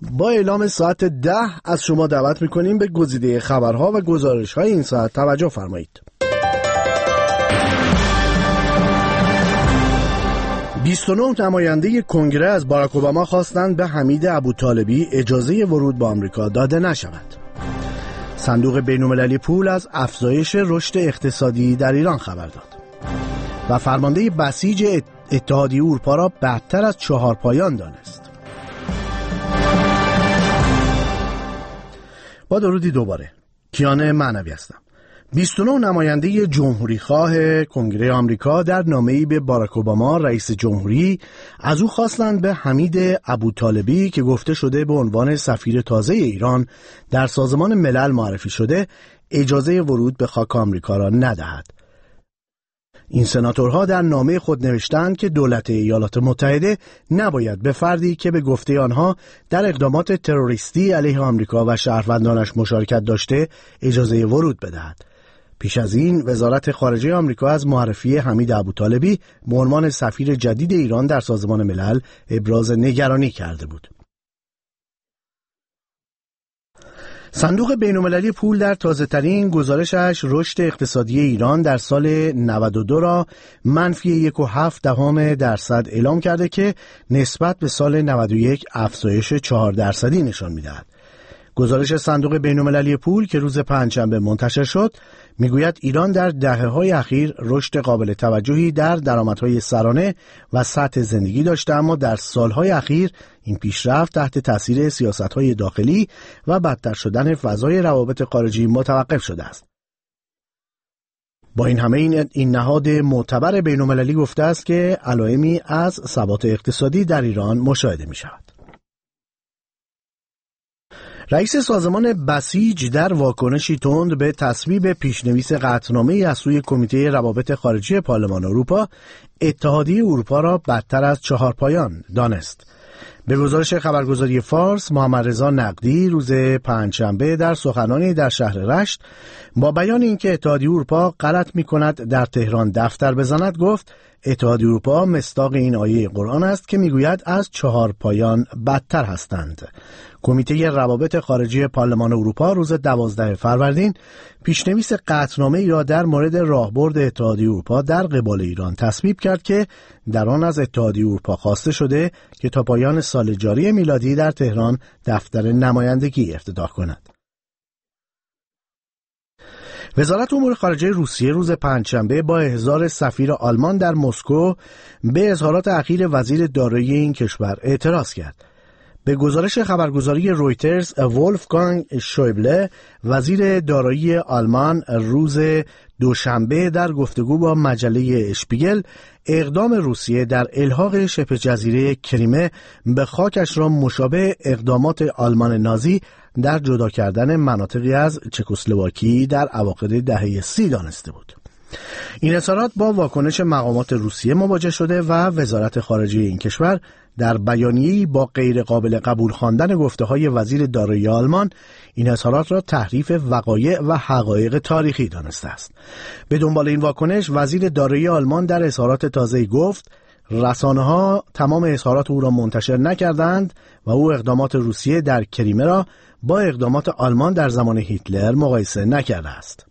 با اعلام ساعت 10 از شما دعوت میکنیم به گزیده خبرها و گزارش‌های این ساعت توجه فرمایید. 29 نماینده کنگره از باراک اوباما خواستند به حمید ابوطالبی اجازه ورود به آمریکا داده نشود. صندوق بین‌المللی پول از افزایش رشد اقتصادی در ایران خبر داد. و فرمانده بسیج اتحادیه اروپا را بدتر از چهارپایان دانست. با درودی دوباره، کیان معنوی هستم. 29 نماینده جمهوری خواه کنگره آمریکا در نامه‌ای به باراک اوباما رئیس جمهوری از او خواستند به حمید ابوطالبی که گفته شده به عنوان سفیر تازه ایران در سازمان ملل معرفی شده اجازه ورود به خاک آمریکا را ندهد. این سناتورها در نامه خود نوشتند که دولت ایالات متحده نباید به فردی که به گفته آنها در اقدامات تروریستی علیه آمریکا و شهروندانش مشارکت داشته اجازه ورود بدهد. پیش از این وزارت خارجه آمریکا از معرفی حمید ابوطالبی به عنوان سفیر جدید ایران در سازمان ملل ابراز نگرانی کرده بود. صندوق بین‌المللی پول در تازه‌ترین گزارشش رشد اقتصادی ایران در سال 92 را -1.7% اعلام کرده که نسبت به سال 91 افزایش 4% نشان می‌دهد. گزارش صندوق بین‌المللی پول که روز پنجشنبه منتشر شد میگوید ایران در دهه‌های اخیر رشد قابل توجهی در درآمدهای سرانه و سطح زندگی داشته، اما در سالهای اخیر این پیشرفت تحت تاثیر سیاست‌های داخلی و بدتر شدن فضای روابط خارجی متوقف شده است. با این همه این نهاد معتبر بین‌المللی گفته است که علائمی از ثبات اقتصادی در ایران مشاهده می‌شود. رئیس سازمان بسیج در واکنشی تند به تصویب پیشنویس قطعنامه‌ای از سوی کمیته روابط خارجی پارلمان اروپا، اتحادیه اروپا را بدتر از چهارپایان دانست. به گزارش خبرگزاری فارس، محمد رضا نقدی روز پنجشنبه در سخنانی در شهر رشت با بیان اینکه اتحادیه اروپا غلط می‌کند در تهران دفتر بزند گفت اتحادیه اروپا مصداق این آیه قرآن است که میگوید از چهارپایان بدتر هستند. کمیته روابط خارجی پارلمان اروپا روز 12 فروردین پیشنویس قطعنامه‌ای را در مورد راهبرد اتحادیه اروپا در قبال ایران تصویب کرد که در آن از اتحادیه اروپا خواسته شده که تا پایان سال جاری میلادی در تهران دفتر نمایندگی افتتاح کند. وزارت امور خارجه روسیه روز پنجشنبه با احضار سفیر آلمان در مسکو به اظهارات اخیر وزیر دارایی این کشور اعتراض کرد. به گزارش خبرگزاری رویترز، وولفگانگ شویبله وزیر دارایی آلمان روز دوشنبه در گفتگو با مجله اشپیگل اقدام روسیه در الحاق شبه جزیره کریمه به خاکش را مشابه اقدامات آلمان نازی در جدا کردن مناطقی از چکسلواکی در اواخر دهه 30 دانسته بود. این اظهارات با واکنش مقامات روسیه مواجه شده و وزارت خارجه این کشور در بیانیه‌ای با غیر قابل قبول خواندن گفته‌های وزیر دارایی آلمان این اظهارات را تحریف وقایع و حقایق تاریخی دانسته است. به دنبال این واکنش وزیر دارایی آلمان در اظهارات تازه‌ای گفت رسانه‌ها تمام اظهارات او را منتشر نکردند و او اقدامات روسیه در کریمه را با اقدامات آلمان در زمان هیتلر مقایسه نکرده است.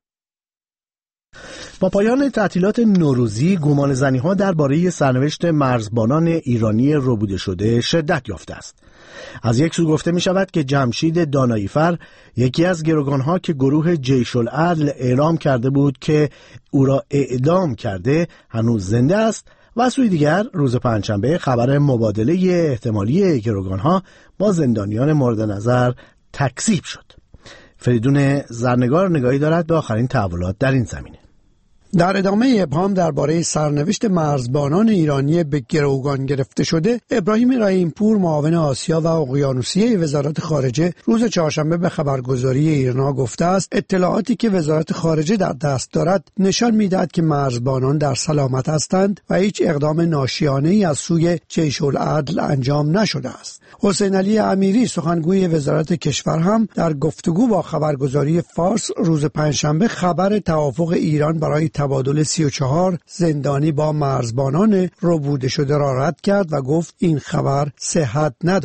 با پایان تعطیلات نوروزی گمانه‌زنی‌ها درباره سرنوشت مرزبانان ایرانی ربوده شده شدت یافته است. از یک سو گفته می شود که جمشید داناییفر، یکی از گروگانها که گروه جیش العدل اعلام کرده بود که او را اعدام کرده، هنوز زنده است و از سوی دیگر روز پنجشنبه خبر مبادله احتمالی گروگانها با زندانیان مورد نظر تکذیب شد. فریدون زرنگار نگاهی دارد به آخرین تحولات در این زمینه. در ادامه ابهام درباره سرنوشت مرزبانان ایرانی به گروگان گرفته شده، ابراهیم رحیمپور معاون آسیا و اقیانوسیه وزارت خارجه روز چهارشنبه به خبرگزاری ایرنا گفته است اطلاعاتی که وزارت خارجه در دست دارد نشان می‌دهد که مرزبانان در سلامت هستند و هیچ اقدام ناشیانه‌ای از سوی جیش العدل انجام نشده است. حسین علی امیری سخنگوی وزارت کشور هم در گفتگو با خبرگزاری فارس روز پنجشنبه خبر توافق ایران برای تبادل 34 زندانی با مرزبانان ربوده شده را رد کرد و گفت این خبر صحت ندارد.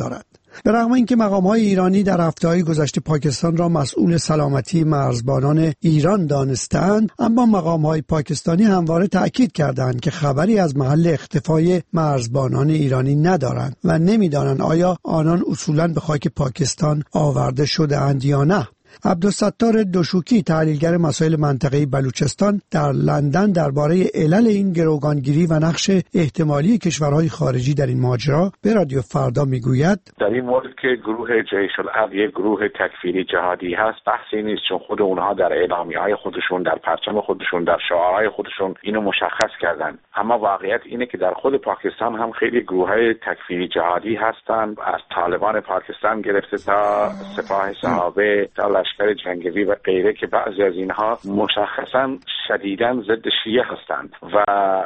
به رغم اینکه مقام‌های ایرانی در هفته‌های گذشته پاکستان را مسئول سلامتی مرزبانان ایران دانستند، اما مقام‌های پاکستانی همواره تأکید کردند که خبری از محل اختفای مرزبانان ایرانی ندارند و نمی‌دانند آیا آنان اصولاً به خاک پاکستان آورده شده‌اند یا نه. عبدالستار دوشوکی، تحلیلگر مسائل منطقه‌ای بلوچستان، در لندن درباره علل این گروگانگیری و نقش احتمالی کشورهای خارجی در این ماجرا به رادیو فردا میگوید: در این مورد که گروه جیش العدل یک گروه تکفیری جهادی هست بحثی نیست، چون خود اونها در اعلامیه‌های خودشون، در پرچم خودشون، در شعارهای خودشون اینو مشخص کردن. اما واقعیت اینه که در خود پاکستان هم خیلی گروه‌های تکفیری جهادی هستند، از طالبان پاکستان گرفته تا سپاه صحابه تا لشکر جنگی و غیره، که بعضی از اینها مشخصا شدیداً ضد شیعه هستند و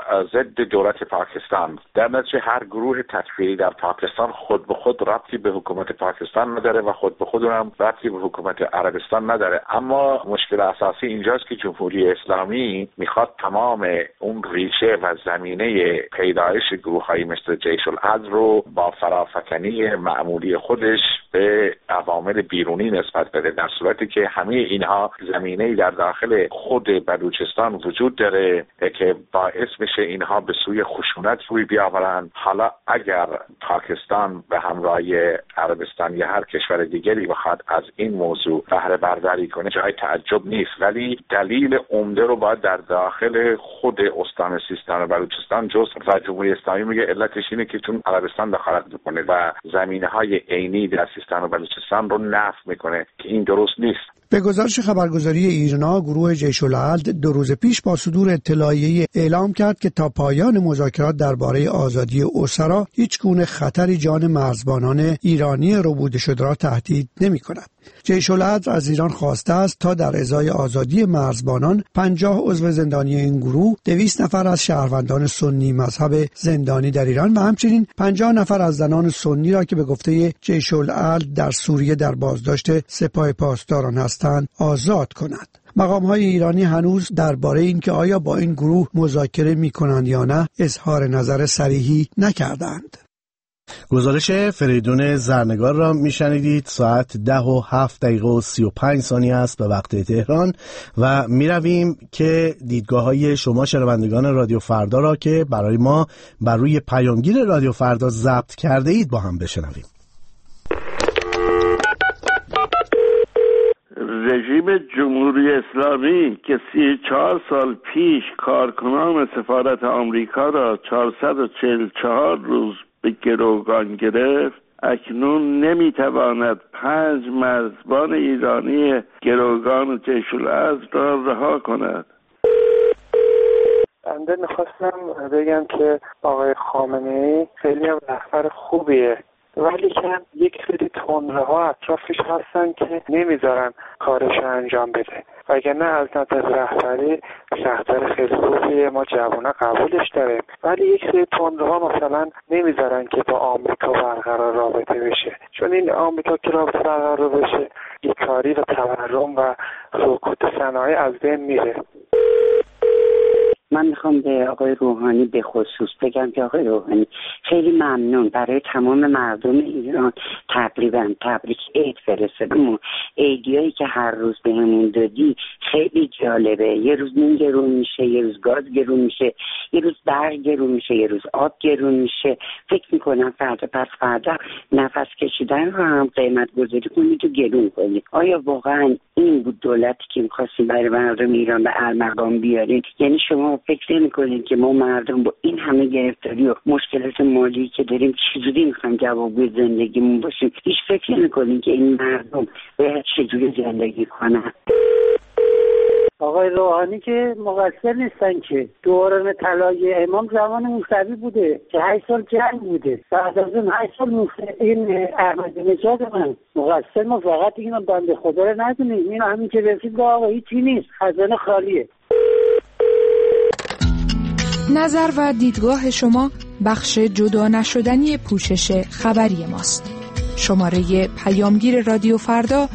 ضد دولت پاکستان. در نتیجه هر گروه تکفیری در پاکستان خود به خود ربطی به حکومت پاکستان نداره و خود به خود هم ربطی به حکومت عربستان نداره. اما مشکل اساسی اینجاست که جمهوری اسلامی میخواد تمام اون ریشه و زمینه پیدایش گروه‌های مثل جیش العدل رو با فرافکنی معمولی خودش به عوامل بیرونی نسبت بده، در صورتی که همه اینها زمینه‌ای در داخل خود بلوچستان وجود داره که باعث میشه اینها به سوی خشونت روی بیاورند. حالا اگر پاکستان به همراهی عربستان یا هر کشور دیگری بخواد از این موضوع بهره برداری کنه جای تعجب نیست، ولی دلیل عمده رو باید در داخل خود استان سیستان و بلوچستان جست و جمهوری اسلامی میگه علتش اینه که چون عربستان دخالت میکنه و زمینه‌های عینی در سیستان و بلوچستان رو نفی میکنه که این درست نیست. به گزارش خبرگزاری ایرنا، گروه جیش العدل 2 روز پیش با صدور اطلاعیه اعلام کرد که تا پایان مذاکرات درباره آزادی اسرا هیچ گونه خطری جان مرزبانان ایرانی ربوده شده را تهدید نمی‌کند. جیش العدل از ایران خواسته است تا در ازای آزادی مرزبانان 50 عضو زندانی این گروه، 200 نفر از شهروندان سنی مذهب زندانی در ایران و همچنین 50 نفر از زنان سنی را که به گفته جیش العدل در سوریه در بازداشت سپاه پاسداران هستند آزاد کند. مقام‌های ایرانی هنوز درباره اینکه آیا با این گروه مذاکره می‌کنند یا نه اظهار نظر صریحی نکردند. گزارش فریدون زرنگار را میشنیدید. ساعت 10:07:35 است به وقت تهران و میرویم که دیدگاه‌های شما شنوندگان رادیو فردا را که برای ما بر روی پیامگیر رادیو فردا ضبط کرده اید با هم بشنویم. رژیم جمهوری اسلامی که 34 سال پیش کارکنان سفارت آمریکا را 444 روز به گروگان گرفت، اکنون نمیتواند 5 مرزبان ایرانی گروگان جیش العدل را رها کند. بنده میخواستم بگم که آقای خامنه‌ای خیلی هم رهبر خوبیه، ولی که یک سری تندروها اطرافش هستن که نمیذارن کارش انجام بده، وگرنه از نظر رهبری رهبر خیلی خوبیه، ما جوونا قبولش داریم، ولی یک سری تندروها مثلا نمیذارن که با آمریکا برقرار رابطه بشه، چون این آمریکا که رابطه برقرار بشه بیکاری و تورم و سقوط صنایع از بین میره. من میخوام به آقای روحانی به خصوص بگم که آقای روحانی خیلی ممنون، برای تمام مردم ایران تبریک عید فرستادم. عیدیایی که هر روز بهمون دادی خیلی جالبه. یه روز نون گرون میشه، یه روز گاز گرون میشه، یه روز برق گرون میشه، یه روز آب گرون میشه. فکر میکنم فردا پس فردا نفس کشیدن رو هم قیمت گذاری کنید و گرون کنید. آیا واقعا این بود دولتی که می‌خواستیم برای مردم ایران به ارمغان بیارین؟ یعنی شما فکر نمی‌کنید که ما مردم با این همه گرفتاری و مشکلات مالی که داریم چجوری می‌خوایم جوابگوی زندگیمون باشیم؟ هیچ فکر نمی‌کنید که این مردم باید چجوری زندگی کنن؟ آقای روحانی که مقصر نیستن که دوران طلایی امام زمان موسوی بوده که 8 سال جنگ بوده، بعد از اون 8 سال این احمدی نژاد من مقصر. ما فقط اینو بنده خدا رو ندونیم، اینو همین که رسید به آقا هیچی نیست، خزانه خالیه. نظر و دیدگاه شما بخش جدا نشدنی پوشش خبری ماست. شماره پیامگیر رادیو فردا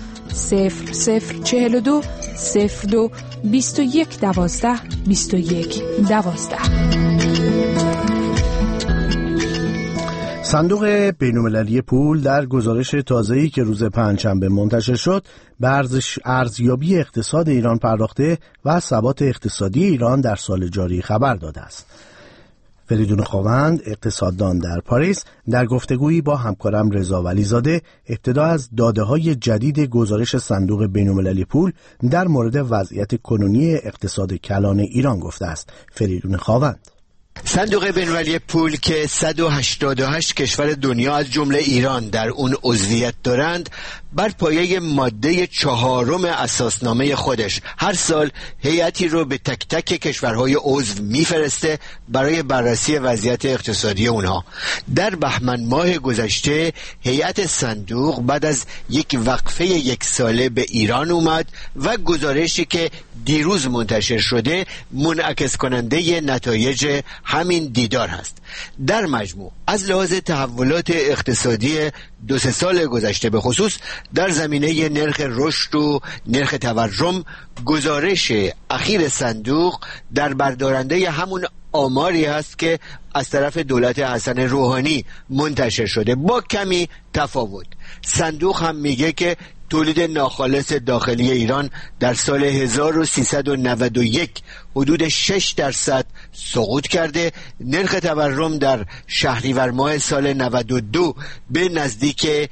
0042 02 21 12 21 12. صندوق بین‌المللی پول در گزارش تازه‌ای که روز پنجشنبه منتشر شد به ارزیابی اقتصاد ایران پرداخته و ثبات اقتصادی ایران در سال جاری خبر داده است. فریدون خاوند، اقتصاددان در پاریس، در گفتگویی با همکارم رضا ولیزاده ابتدا از داده‌های جدید گزارش صندوق بین‌المللی پول در مورد وضعیت کنونی اقتصاد کلان ایران گفته است. فریدون خاوند: صندوق بین‌المللی پول که 188 کشور دنیا از جمله ایران در اون عضویت دارند، بر پایه ماده 4 اساسنامه خودش هر سال هیئتی رو به تک تک کشورهای عضو میفرسته برای بررسی وضعیت اقتصادی اونها. در بهمن ماه گذشته هیئت صندوق بعد از یک وقفه 1 ساله به ایران اومد و گزارشی که دیروز منتشر شده منعکس کننده نتایج همین دیدار هست. در مجموع از لحاظ تحولات اقتصادی 2-3 سال گذشته به خصوص در زمینه نرخ رشد و نرخ تورم، گزارش اخیر صندوق در بردارنده همون آماری هست که از طرف دولت حسن روحانی منتشر شده، با کمی تفاوت. صندوق هم میگه که تولید ناخالص داخلی ایران در سال 1391 حدود 6% سقوط کرده. نرخ تورم در شهریور ماه سال 92 به نزدیک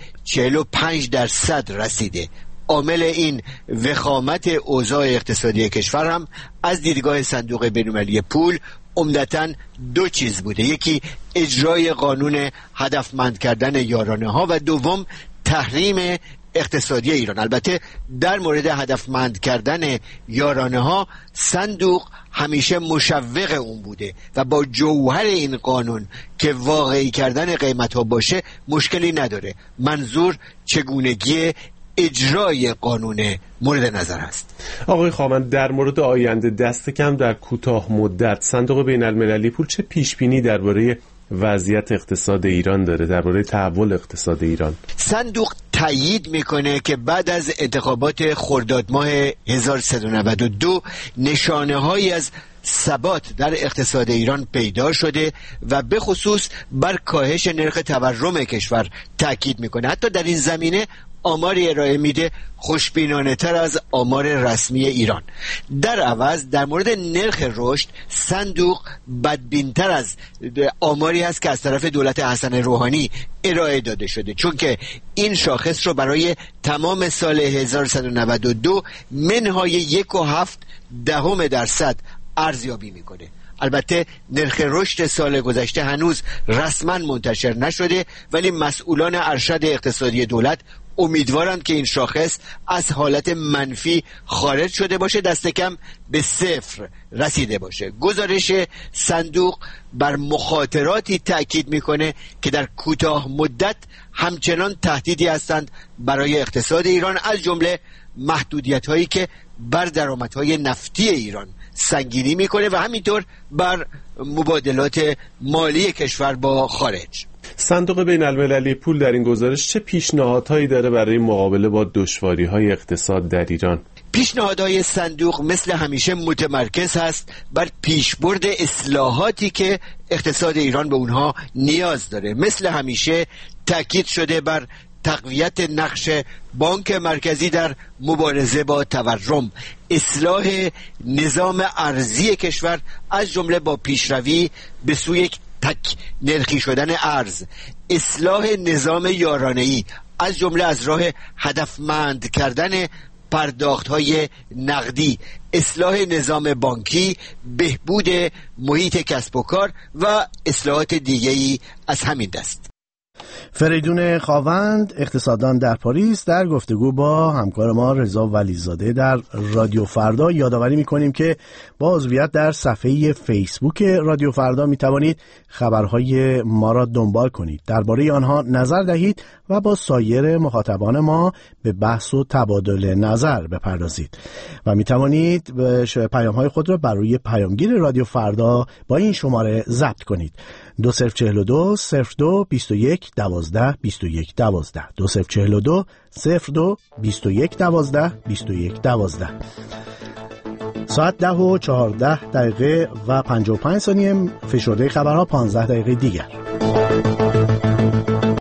45% رسیده. عامل این وخامت اوضاع اقتصادی کشور هم از دیدگاه صندوق بین‌المللی پول عمدتاً 2 چیز بوده: یکی اجرای قانون هدفمند کردن یارانه ها و دوم تحریم اقتصادی ایران. البته در مورد هدفمند کردن یارانه ها صندوق همیشه مشوق اون بوده و با جوهر این قانون که واقعی کردن قیمت ها باشه مشکلی نداره. منظور چگونگی اجرای قانون مورد نظر است. آقای خاوند، در مورد آینده دست کم در کوتاه مدت صندوق بین‌المللی پول چه پیشبینی درباره وضعیت اقتصاد ایران داره، درباره تحول اقتصاد ایران؟ صندوق تایید میکنه که بعد از انتخابات خرداد ماه 1392 نشانه هایی از ثبات در اقتصاد ایران پیدا شده و به خصوص بر کاهش نرخ تورم کشور تاکید میکنه. حتی در این زمینه آماری ارائه میده خوشبینانه تر از آمار رسمی ایران. در عوض در مورد نرخ رشد صندوق بدبینتر از آماری است که از طرف دولت حسن روحانی ارائه داده شده، چون که این شاخص رو برای تمام سال 1192 منهای 1.7% ارزیابی میکنه. البته نرخ رشد سال گذشته هنوز رسما منتشر نشده، ولی مسئولان ارشد اقتصادی دولت امیدوارند که این شاخص از حالت منفی خارج شده باشه، دست کم به 0 رسیده باشه. گزارش صندوق بر مخاطراتی تأکید میکنه که در کوتاه مدت همچنان تهدیدی هستند برای اقتصاد ایران، از جمله محدودیت هایی که بر درآمدهای نفتی ایران سنگینی میکنه و همینطور بر مبادلات مالی کشور با خارج. صندوق بین‌المللی پول در این گزارش چه پیشنهادهایی داره برای مقابله با دشواری‌های اقتصاد در ایران؟ پیشنهادهای صندوق مثل همیشه متمرکز هست بر پیشبرد اصلاحاتی که اقتصاد ایران به اونها نیاز داره. مثل همیشه تاکید شده بر تقویت نقش بانک مرکزی در مبارزه با تورم، اصلاح نظام ارزی کشور از جمله با پیشروی به سوی یک تک نرخی شدن ارز، اصلاح نظام یارانه‌ای از جمله از راه هدفمند کردن پرداخت‌های نقدی، اصلاح نظام بانکی، بهبود محیط کسب و کار و اصلاحات دیگه‌ای از همین دست. فریدون خاوند، اقتصاددان در پاریس، در گفتگو با همکار ما رضا ولیزاده در رادیو فردا. یادآوری می‌کنیم که با عضویت در صفحه فیسبوک رادیو فردا می‌توانید خبرهای ما را دنبال کنید، درباره آنها نظر دهید و با سایر مخاطبان ما به بحث و تبادل نظر بپردازید و می‌توانید پیام‌های خود را بر روی پیامگیر رادیو فردا با این شماره ضبط کنید: 2042 02 21 12 21 12 2042 02 21 12 21 12. ساعت 10:14 و 55 ثانیه فشرده خبرها 15 دقیقه دیگر.